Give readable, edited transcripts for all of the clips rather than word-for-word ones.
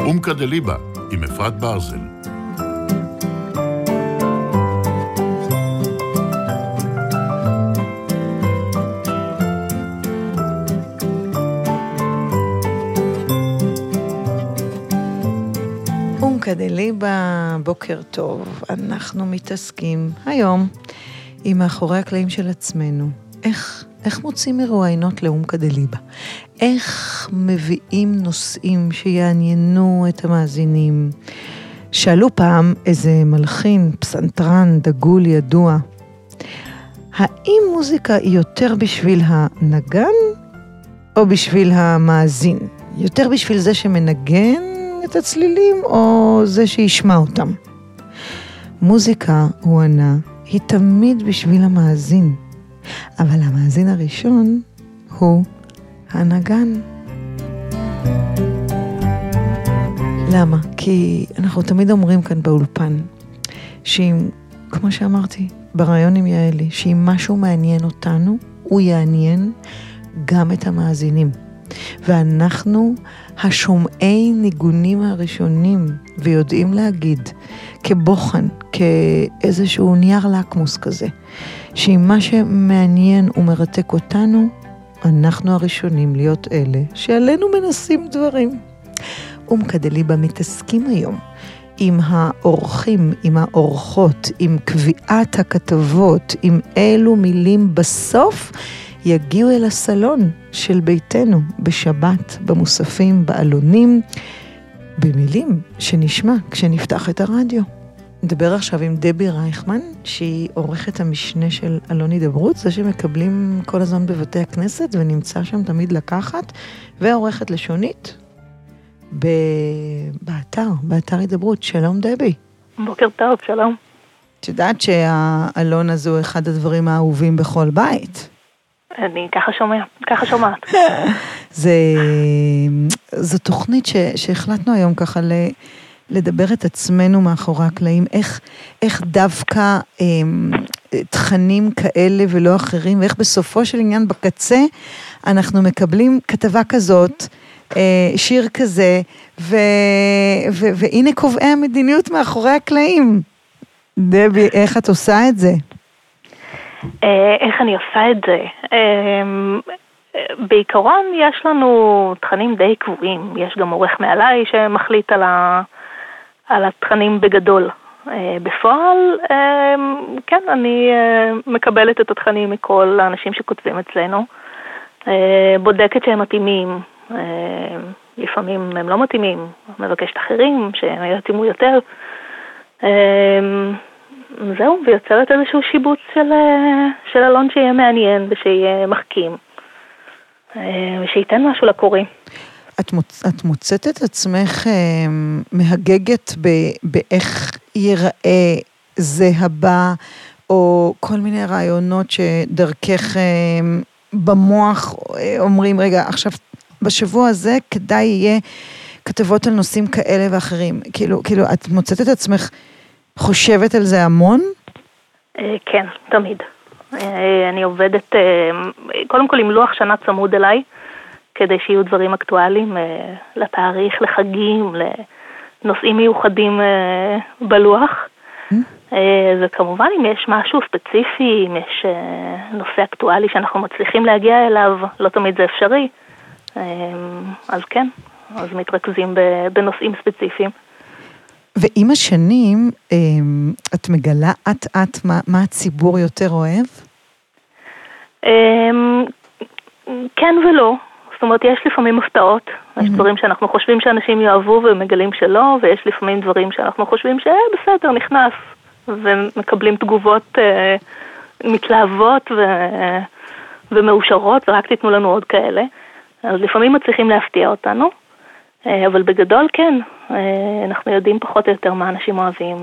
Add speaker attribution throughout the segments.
Speaker 1: אומקה דליבה עם אפרת ברזל.
Speaker 2: אומקה דליבה, בוקר טוב. אנחנו מתעסקים היום עם מאחורי הקלעים של עצמנו. איך מוצאים מרואיינות לאומקה דליבה? איך מביאים נושאים שיעניינו את המאזינים? שאלו פעם איזה מלחין, פסנתרן, דגול, ידוע. האם מוזיקה היא יותר בשביל הנגן או בשביל המאזין? יותר בשביל זה שמנגן את הצלילים או זה שישמע אותם? מוזיקה, הוא ענה, היא תמיד בשביל המאזין. אבל המאזין הראשון הוא הנגן. למה? כי אנחנו תמיד אומרים כאן באולפן, שאם, כמו שאמרתי, ברעיון עם יעלי, שאם משהו מעניין אותנו, הוא יעניין גם את המאזינים. ואנחנו השומעי ניגונים הראשונים, ויודעים להגיד, כבוחן, כאיזשהו נייר לקמוס כזה, שאם מה שמעניין ומרתק אותנו, אנחנו הראשונים להיות אלה שעלינו מנסים דברים. אומקה דליבה מתעסקים היום עם האורחים, עם האורחות, עם קביעת הכתבות, עם אילו מילים בסוף יגיעו אל הסלון של ביתנו בשבת, במוספים, בעלונים, במילים שנשמע כשנפתח את הרדיו. נדבר עכשיו עם דבי רייכמן, שהיא עורכת המשנה של אלון הידברות, זה שמקבלים כל הזמן בבתי הכנסת ונמצא שם תמיד לקחת, ועורכת לשונית באתר הידברות. שלום דבי.
Speaker 3: בוקר טוב, שלום. את
Speaker 2: יודעת שהאלון הזו הוא אחד הדברים האהובים בכל בית.
Speaker 3: אני ככה שומעת.
Speaker 2: זו תוכנית שהחלטנו היום ככה לדבר את עצמנו מאחורי הקלעים, איך דווקא תכנים כאלה ולא אחרים, ואיך בסופו של עניין בקצה אנחנו מקבלים כתבה כזאת, שיר כזה, והנה קובעי המדיניות מאחורי הקלעים. דבי, איך את עושה את זה?
Speaker 3: איך אני עושה את זה? בעיקרון יש לנו תכנים די קבועים, יש גם עורך מעליי שמחליט על התכנים בגדול. בפועל, כן, אני מקבלת את התכנים מכל האנשים שכותבים אצלנו, בודקת שהם מתאימים, לפעמים הם לא מתאימים, מבקשת אחרים שהם יתאימו יותר, זהו, ויוצרת איזשהו שיבוץ של אלון שיהיה מעניין ושיהיה מחכים, ושייתן משהו לקוראים.
Speaker 2: את מוצאת את עצמך מהגגת באיך ייראה זה הבא, או כל מיני רעיונות שדרכך במוח אומרים, רגע, עכשיו בשבוע הזה כדאי יהיה כתבות על נושאים כאלה ואחרים. כאילו, את מוצאת את עצמך חושבת על זה המון?
Speaker 3: כן, תמיד. אני עובדת, קודם כל עם לוח שנה צמוד אליי, כדי שיהיו דברים אקטואליים לתאריך, לחגים, לנושאים מיוחדים בלוח. וכמובן, אם יש משהו ספציפי, אם יש נושא אקטואלי שאנחנו מצליחים להגיע אליו, לא תמיד זה אפשרי, אז כן, אז מתרכזים בנושאים ספציפיים.
Speaker 2: ועם השנים, את מגלה את מה הציבור יותר אוהב?
Speaker 3: כן ולא. זאת אומרת, יש לפעמים הפתעות. יש דברים שאנחנו חושבים שאנשים יאהבו ומגלים שלא, ויש לפעמים דברים שאנחנו חושבים בסדר, נכנס, ומקבלים תגובות מתלהבות ומאושרות, ורק תיתנו לנו עוד כאלה. אז לפעמים מצליחים להפתיע אותנו, אבל בגדול כן, אנחנו יודעים פחות או יותר מה אנשים אוהבים,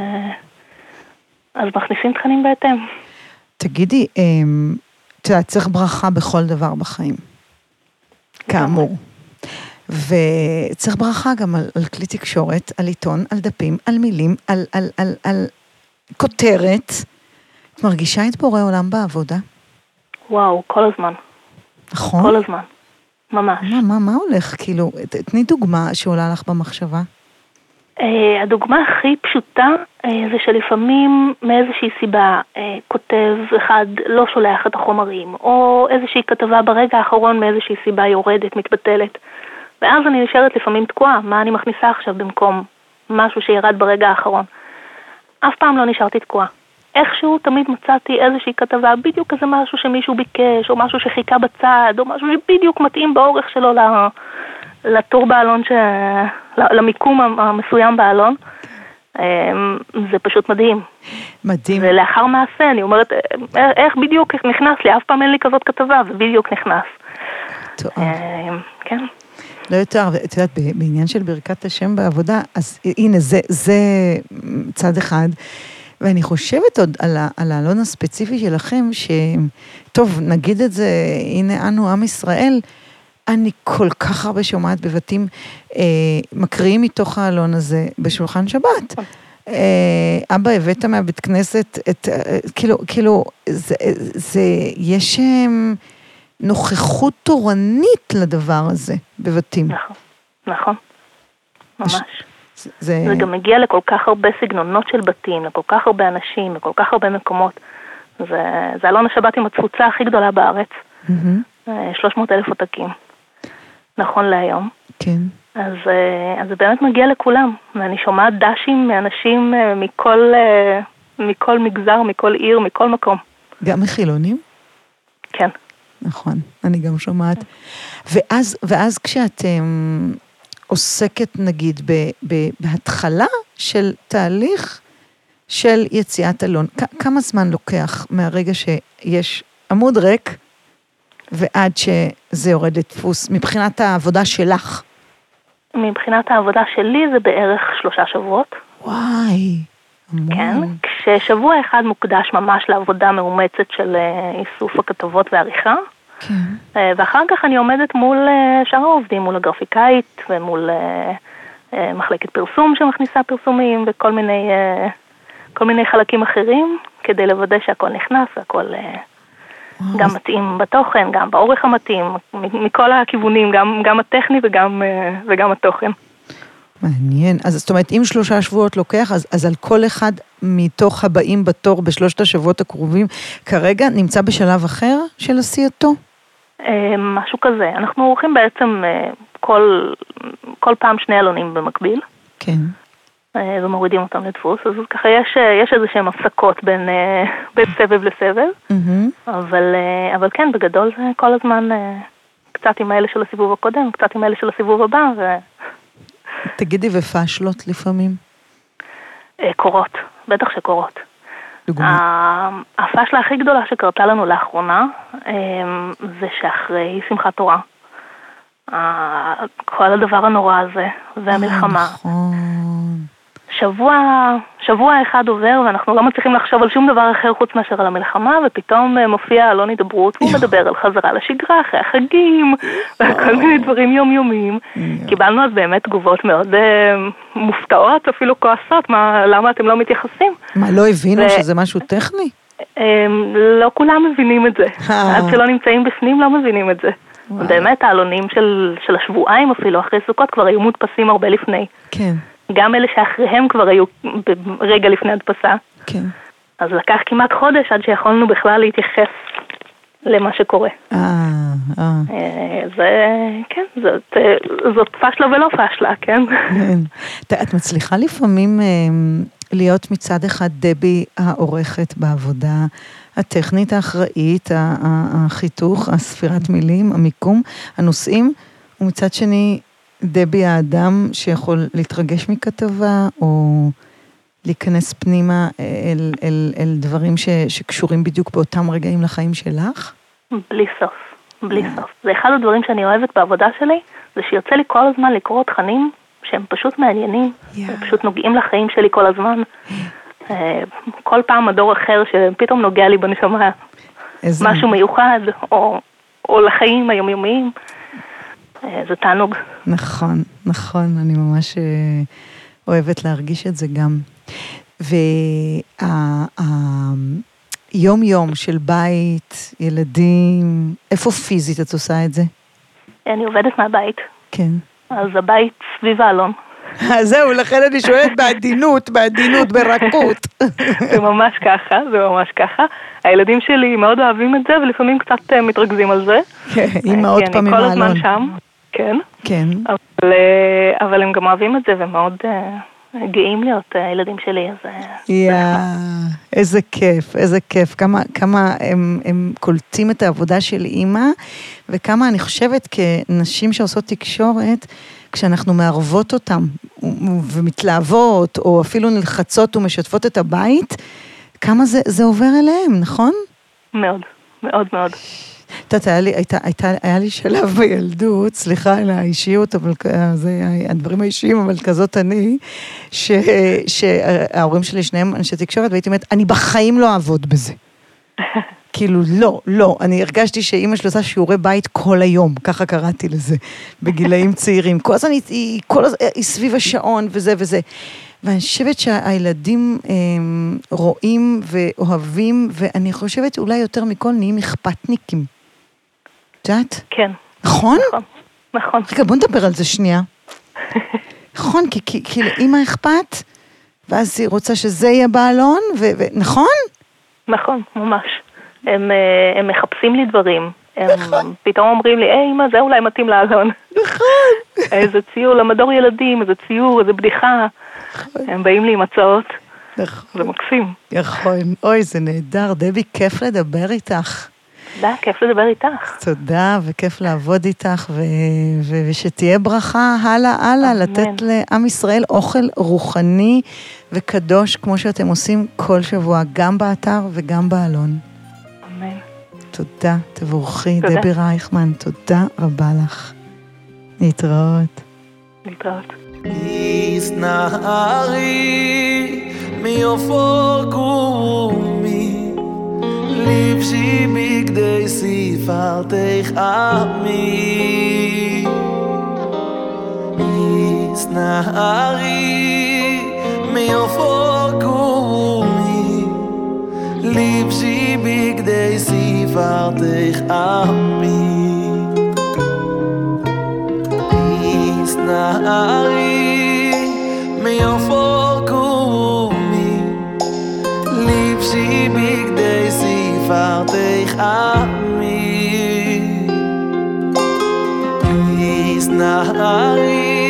Speaker 3: אז מכניסים תכנים בהתאם.
Speaker 2: תגידי, צריך ברכה בכל דבר בחיים, כאמור. וצריך ברכה גם על כלי תקשורת, על עיתון, על דפים, על מילים, על כותרת. את מרגישה את בורא עולם בעבודה?
Speaker 3: וואו, כל הזמן.
Speaker 2: נכון?
Speaker 3: כל הזמן. ממש.
Speaker 2: מה הולך? כאילו, תני דוגמה שעולה לך במחשבה.
Speaker 3: הדוגמה הכי פשוטה זה שלפעמים מאיזושהי סיבה כותב אחד לא שולח את החומרים, או איזושהי כתבה ברגע האחרון מאיזושהי סיבה יורדת, מתבטלת. ואז אני נשארת לפעמים תקועה, מה אני מכניסה עכשיו במקום משהו שירד ברגע האחרון. אף פעם לא נשארתי תקועה. איכשהו תמיד מצאתי איזושהי כתבה, בדיוק איזה משהו שמישהו ביקש, או משהו שחיכה בצד, או משהו שבדיוק מתאים באורך שלו לטור באלון, למיקום המסוים באלון. זה פשוט מדהים.
Speaker 2: מדהים.
Speaker 3: ולאחר מעשה, אני אומרת, איך בדיוק נכנס לי? אף פעם אין לי כזאת כתבה, ובדיוק נכנס.
Speaker 2: טוב.
Speaker 3: כן.
Speaker 2: לא יותר, את יודעת, בעניין של ברכת השם בעבודה, אז הנה, זה צד אחד, ואני חושבת עוד על העלון הספציפי שלכם, שטוב, נגיד את זה, הנה אנו עם ישראל, אני כל כך הרבה שומעת בבתים, מקריאים מתוך העלון הזה בשולחן שבת. אבא, הבאת מהבית כנסת, כאילו, יש נוכחות תורנית לדבר הזה בבתים.
Speaker 3: נכון, ממש. זה גם מגיע לכל כך הרבה סגנונות של בתים, לכל כך הרבה אנשים, לכל כך הרבה מקומות. זה עלון השבת עם התפוצה הכי גדולה בארץ. 300,000 עותקים. נכון להיום.
Speaker 2: כן.
Speaker 3: אז זה באמת מגיע לכולם. ואני שומעת דשים מאנשים מכל מגזר, מכל עיר, מכל מקום.
Speaker 2: גם מחילונים?
Speaker 3: כן.
Speaker 2: נכון, אני גם שומעת. ואז כשאת עוסקת, נגיד, בהתחלה של תהליך של יציאת אלון, כמה זמן לוקח מהרגע שיש עמוד ריק, ועד שזה יורד לדפוס, מבחינת העבודה שלך?
Speaker 3: מבחינת העבודה שלי זה בערך 3 שבועות.
Speaker 2: וואי, המון.
Speaker 3: כן, כששבוע אחד מוקדש ממש לעבודה מאומצת של איסוף הכתבות ועריכה,
Speaker 2: כן.
Speaker 3: ואחר כך אני עומדת מול שאר העובדים, מול הגרפיקאית ומול מחלקת פרסום שמכניסה פרסומים וכל מיני חלקים אחרים, כדי לוודא שהכל נכנס והכל גם מתאים בתוכן, גם באורך המתאים, מכל הכיוונים, גם הטכני וגם התוכן.
Speaker 2: מעניין. אז זאת אומרת, אם 3 שבועות לוקח, אז על כל אחד מתוך הבאים בתור ב3 השבועות הקרובים, כרגע נמצא בשלב אחר של עשייתו?
Speaker 3: משהו כזה. אנחנו עורכים בעצם כל פעם 2 עלונים במקביל.
Speaker 2: כן.
Speaker 3: ומורידים אותם לדפוס, אז ככה יש איזה שהם הפסקות בין סבב לסבב, אבל כן, בגדול זה כל הזמן קצת עם האלה של הסיבוב הקודם, קצת עם האלה של הסיבוב הבא,
Speaker 2: תגידי, ופשלות לפעמים?
Speaker 3: קורות, בטח שקורות.
Speaker 2: דוגמה.
Speaker 3: הפשלה הכי גדולה שקרתה לנו לאחרונה, זה שאחרי שמחת תורה, כל הדבר הנורא הזה, והמלחמה.
Speaker 2: נכון.
Speaker 3: שבוע אחד עובר, ואנחנו לא מצליחים לחשוב על שום דבר אחר חוץ מאשר על המלחמה, ופתאום מופיע אלון הידברות, והוא מדבר על חזרה לשגרה, אחרי החגים, וכל מיני דברים יומיומיים. קיבלנו אז באמת תגובות מאוד מופתעות, אפילו כועסות, למה אתם לא מתייחסים?
Speaker 2: מה, לא הבינו שזה משהו טכני?
Speaker 3: לא כולם מבינים את זה. עד שלא נמצאים בפנים לא מבינים את זה. באמת, העלונים של השבועיים אפילו, אחרי סוכות, כבר היו מודפסים הרבה לפני.
Speaker 2: כן.
Speaker 3: גם אלה שאחריהם כבר היו רגע לפני הדפסה.
Speaker 2: כן.
Speaker 3: אז לקח כמעט חודש עד שיכולנו בכלל להתייחס למה שקורה. זה, כן, זאת פשלה ולא פשלה, כן?
Speaker 2: את מצליחה לפעמים להיות מצד אחד דבי העורכת בעבודה הטכנית האחראית, החיתוך, הספירת מילים, המיקום, הנושאים, ומצד שני דבי האדם שיכול להתרגש מכתבה, או להיכנס פנימה אל דברים שקשורים בדיוק באותם רגעים לחיים שלך?
Speaker 3: בלי סוף, בלי סוף. זה אחד הדברים שאני אוהבת בעבודה שלי, זה שיוצא לי כל הזמן לקרוא תכנים שהם פשוט מעניינים, הם פשוט נוגעים לחיים שלי כל הזמן. כל פעם מדור אחר שפתאום נוגע לי בנשמה, משהו מיוחד, או לחיים היומיומיים. זה תענוג.
Speaker 2: נכון, נכון, אני ממש אוהבת להרגיש את זה גם. והיום יום של בית, ילדים, איפה פיזית את עושה את זה?
Speaker 3: אני עובדת מהבית.
Speaker 2: כן.
Speaker 3: אז הבית סביב האלון.
Speaker 2: זהו, לכן אני שואלת בעדינות, ברכות.
Speaker 3: זה ממש ככה. הילדים שלי מאוד אוהבים את זה, ולפעמים קצת מתרכזים על זה.
Speaker 2: כן, אמא עוד פעם עם האלון.
Speaker 3: אני כל הזמן שם, כן.
Speaker 2: כן.
Speaker 3: אבל הם גם אוהבים את זה, ומאוד גאים להיות הילדים שלי, אז...
Speaker 2: איזה כיף. כמה הם קולטים את העבודה של אמא, וכמה אני חושבת כנשים שעושות תקשורת, כשאנחנו מערבות אותם ומתלהבות, או אפילו נלחצות ומשתפות את הבית, כמה זה עובר אליהם, נכון?
Speaker 3: מאוד, מאוד, מאוד.
Speaker 2: היה לי שלב בילדות, סליחה על האישיות, אבל זה הדברים האישיים, אבל כזאת אני, שההורים שלי שניהם אנשי תקשורת, והייתי אומרת, אני בחיים לא אעבוד בזה. כאילו, לא, אני הרגשתי שאמא שלי עושה שיעורי בית כל היום, ככה קראתי לזה, בגילאים צעירים. כל הזמן היא סביב השעון וזה. ואני חושבת שהילדים רואים ואוהבים, ואני חושבת אולי יותר מכל נהיים אכפתניקים. יודעת?
Speaker 3: כן.
Speaker 2: נכון?
Speaker 3: נכון.
Speaker 2: רגע, בוא נדבר על זה שנייה. נכון, כי לאמא אכפת, ואז היא רוצה שזה יהיה באלון, נכון?
Speaker 3: נכון, ממש. הם מחפשים לי דברים. הם פתאום אומרים לי, אמא, זה אולי מתאים לאלון.
Speaker 2: נכון.
Speaker 3: איזה ציור למדור ילדים, איזה ציור, איזה בדיחה. הם באים לי עם הצעות.
Speaker 2: נכון.
Speaker 3: זה מקסים.
Speaker 2: נכון. אוי, זה נהדר. דבי, כיף לדבר איתך.
Speaker 3: תודה, כיף לדבר איתך.
Speaker 2: תודה, וכיף לעבוד איתך, ושתהיה ברכה הלאה, לתת לעם ישראל אוכל רוחני וקדוש, כמו שאתם עושים כל שבוע, גם באתר וגם באלון.
Speaker 3: אמן.
Speaker 2: תודה, תבורכי. דבי רייכמן, תודה רבה לך. להתראות.
Speaker 4: Isnari mi oforgumi Livshi bigdei sifarteich ami Isnari mi oforgumi Livshi bigdei sifarteich ami Isnari mi oforgumi Livshi bigdei sifarteich ami Isnari